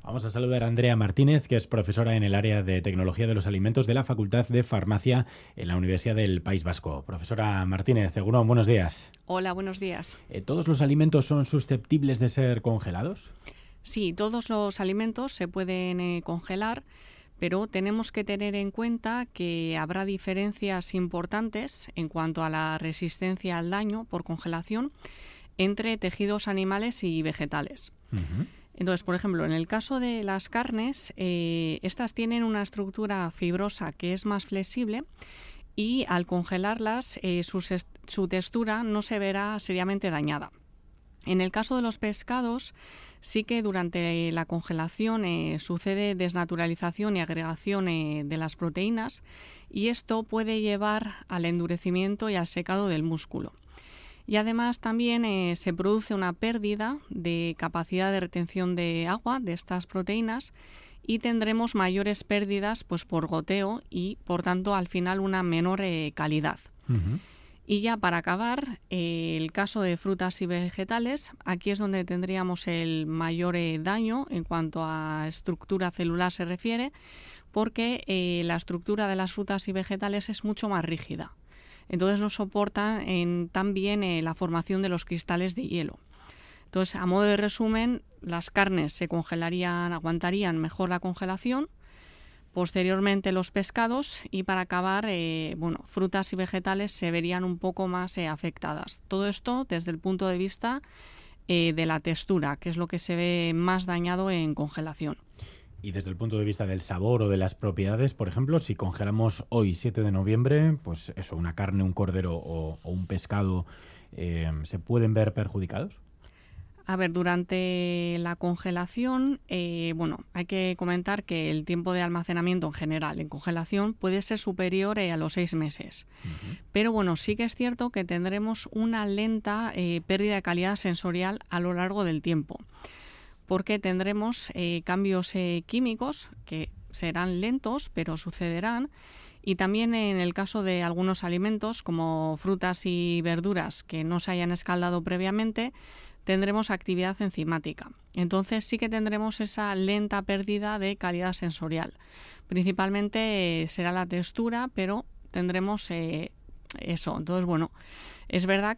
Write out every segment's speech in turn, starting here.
Vamos a saludar a Andrea Martínez, que es profesora en el área de Tecnología de los Alimentos de la Facultad de Farmacia en la Universidad del País Vasco. Profesora Martínez, Egunon, buenos días. Hola, buenos días. ¿Todos los alimentos son susceptibles de ser congelados? Sí, todos los alimentos se pueden congelar, pero tenemos que tener en cuenta que habrá diferencias importantes en cuanto a la resistencia al daño por congelación entre tejidos animales y vegetales. Entonces, por ejemplo, en el caso de las carnes, estas tienen una estructura fibrosa que es más flexible y al congelarlas su textura no se verá seriamente dañada. En el caso de los pescados, sí que durante la congelación sucede desnaturalización y agregación de las proteínas y esto puede llevar al endurecimiento y al secado del músculo. Y además también se produce una pérdida de capacidad de retención de agua de estas proteínas y tendremos mayores pérdidas pues, por goteo y, por tanto, al final una menor calidad. Y ya para acabar, el caso de frutas y vegetales, aquí es donde tendríamos el mayor daño en cuanto a estructura celular se refiere, porque la estructura de las frutas y vegetales es mucho más rígida. Entonces no soporta tan bien la formación de los cristales de hielo. Entonces, a modo de resumen, las carnes se congelarían, aguantarían mejor la congelación, posteriormente los pescados y para acabar, frutas y vegetales se verían un poco más afectadas. Todo esto desde el punto de vista de la textura, que es lo que se ve más dañado en congelación. Y desde el punto de vista del sabor o de las propiedades, por ejemplo, si congelamos hoy, 7 de noviembre, pues eso, una carne, un cordero o un pescado, ¿se pueden ver perjudicados? A ver, durante la congelación, hay que comentar que el tiempo de almacenamiento en general en congelación puede ser superior a los 6 meses. Pero bueno, sí que es cierto que tendremos una lenta pérdida de calidad sensorial a lo largo del tiempo, porque tendremos cambios químicos que serán lentos, pero sucederán. Y también en el caso de algunos alimentos, como frutas y verduras que no se hayan escaldado previamente, tendremos actividad enzimática. Entonces sí que tendremos esa lenta pérdida de calidad sensorial. Principalmente será la textura, pero tendremos eso. Entonces, bueno, es verdad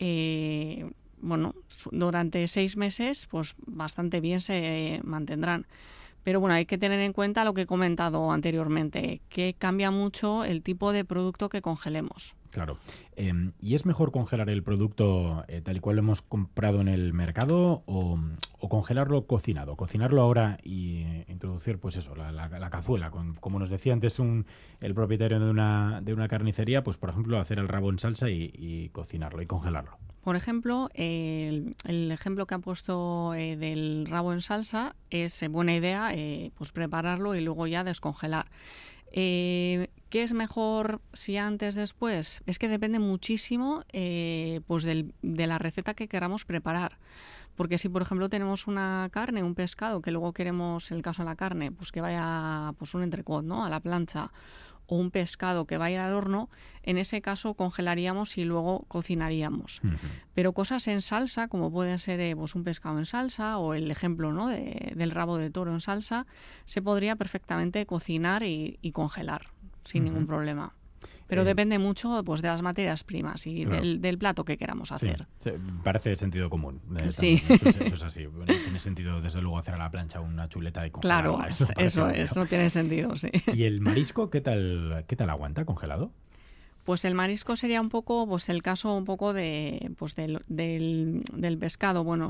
que durante 6 meses pues bastante bien se mantendrán. Pero bueno, hay que tener en cuenta lo que he comentado anteriormente, que cambia mucho el tipo de producto que congelemos. Claro. ¿Y es mejor congelar el producto tal y cual lo hemos comprado en el mercado o congelarlo cocinado? Cocinarlo ahora y introducir, pues eso, la cazuela. Como nos decía antes el propietario de una carnicería, pues por ejemplo, hacer el rabo en salsa y cocinarlo y congelarlo. Por ejemplo, el ejemplo que ha puesto del rabo en salsa es buena idea pues prepararlo y luego ya descongelar. ¿Qué es mejor si antes, después? Es que depende muchísimo pues de la receta que queramos preparar. Porque si, por ejemplo, tenemos una carne, un pescado, que luego queremos, en el caso de la carne, pues que vaya pues un entrecot, ¿no?, a la plancha, o un pescado que va a ir al horno, en ese caso congelaríamos y luego cocinaríamos. Pero cosas en salsa, como pueden ser pues un pescado en salsa o el ejemplo, ¿no?, del rabo de toro en salsa, se podría perfectamente cocinar y congelar sin ningún problema. Pero depende mucho pues de las materias primas y claro, del plato que queramos hacer. Sí, parece sentido común. Sí. Eso es así. Bueno, tiene sentido, desde luego, hacer a la plancha una chuleta y congelarla. Claro, eso tiene sentido, sí. ¿Y el marisco qué tal aguanta congelado? Pues el marisco sería un poco, pues el caso un poco de pues del pescado. Bueno,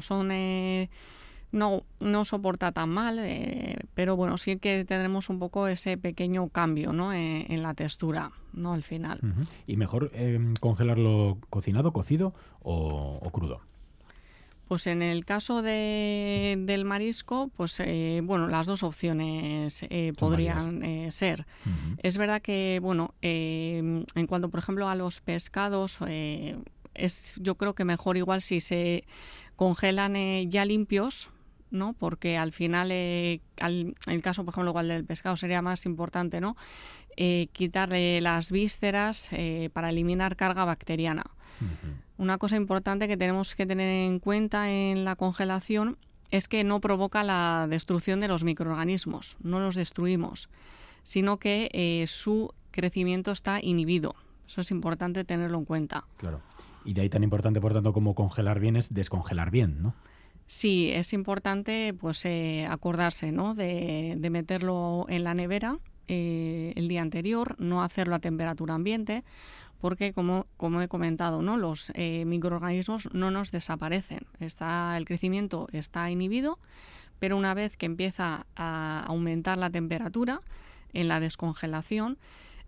no soporta tan mal, pero bueno, sí que tendremos un poco ese pequeño cambio, ¿no?, en la textura, ¿no?, al final. ¿Y mejor congelarlo cocinado, cocido o crudo? Pues en el caso del marisco, pues las dos opciones podrían ser. Es verdad que, en cuanto, por ejemplo, a los pescados, yo creo que mejor igual si se congelan ya limpios, ¿no? Porque al final, el caso, por ejemplo, igual del pescado sería más importante, ¿no?, quitarle las vísceras para eliminar carga bacteriana. Una cosa importante que tenemos que tener en cuenta en la congelación es que no provoca la destrucción de los microorganismos, no los destruimos, sino que su crecimiento está inhibido. Eso es importante tenerlo en cuenta. Claro. Y de ahí tan importante, por tanto, como congelar bien es descongelar bien, ¿no? Sí, es importante pues acordarse, ¿no?, de meterlo en la nevera el día anterior, no hacerlo a temperatura ambiente, porque como he comentado, ¿no?, los microorganismos no nos desaparecen. El crecimiento está inhibido, pero una vez que empieza a aumentar la temperatura en la descongelación,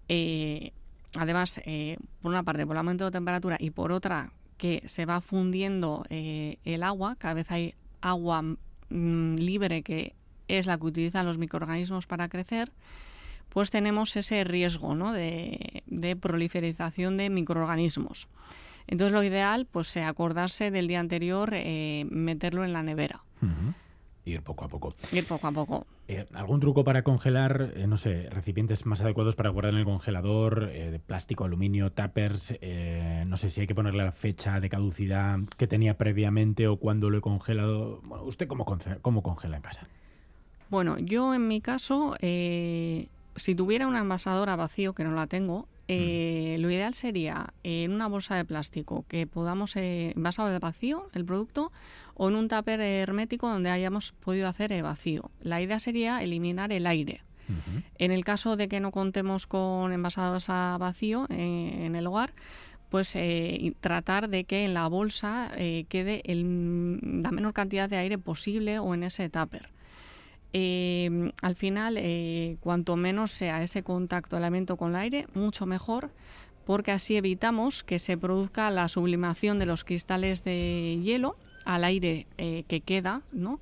además, por una parte, por el aumento de temperatura y por otra, que se va fundiendo el agua, cada vez hay agua libre, que es la que utilizan los microorganismos para crecer, pues tenemos ese riesgo, ¿no?, de proliferación de microorganismos. Entonces lo ideal, pues acordarse del día anterior, meterlo en la nevera. Uh-huh. Ir poco a poco. Ir poco a poco. ¿Algún truco para congelar, no sé, recipientes más adecuados para guardar en el congelador, de plástico, aluminio, tuppers? No sé si hay que ponerle la fecha de caducidad que tenía previamente o cuándo lo he congelado. Bueno, ¿usted cómo congela en casa? Bueno, yo en mi caso, si tuviera una envasadora vacío, que no la tengo, lo ideal sería en una bolsa de plástico que podamos envasado de vacío el producto, o en un tupper hermético donde hayamos podido hacer vacío. La idea sería eliminar el aire. Uh-huh. En el caso de que no contemos con envasadoras a vacío en el hogar, pues tratar de que en la bolsa quede la menor cantidad de aire posible, o en ese tupper. Al final, cuanto menos sea ese contacto del alimento con el aire, mucho mejor, porque así evitamos que se produzca la sublimación de los cristales de hielo al aire que queda, ¿no?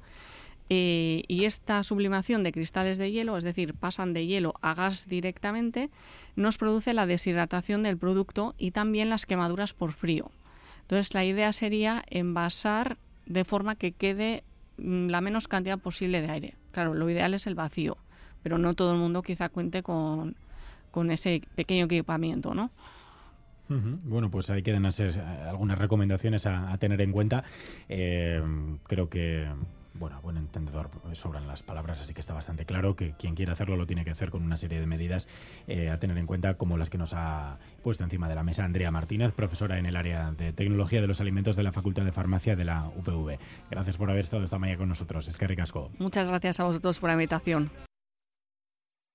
Y esta sublimación de cristales de hielo, es decir, pasan de hielo a gas directamente, nos produce la deshidratación del producto y también las quemaduras por frío. Entonces, la idea sería envasar de forma que quede la menos cantidad posible de aire. Claro, lo ideal es el vacío, pero no todo el mundo quizá cuente con ese pequeño equipamiento, ¿no? Uh-huh. Bueno, pues ahí quedan algunas recomendaciones a tener en cuenta. Creo que, bueno, a buen entendedor sobran las palabras, así que está bastante claro que quien quiera hacerlo lo tiene que hacer con una serie de medidas a tener en cuenta, como las que nos ha puesto encima de la mesa Andrea Martínez, profesora en el área de Tecnología de los Alimentos de la Facultad de Farmacia de la UPV. Gracias por haber estado esta mañana con nosotros. Eskerrik asko. Muchas gracias a vosotros por la invitación.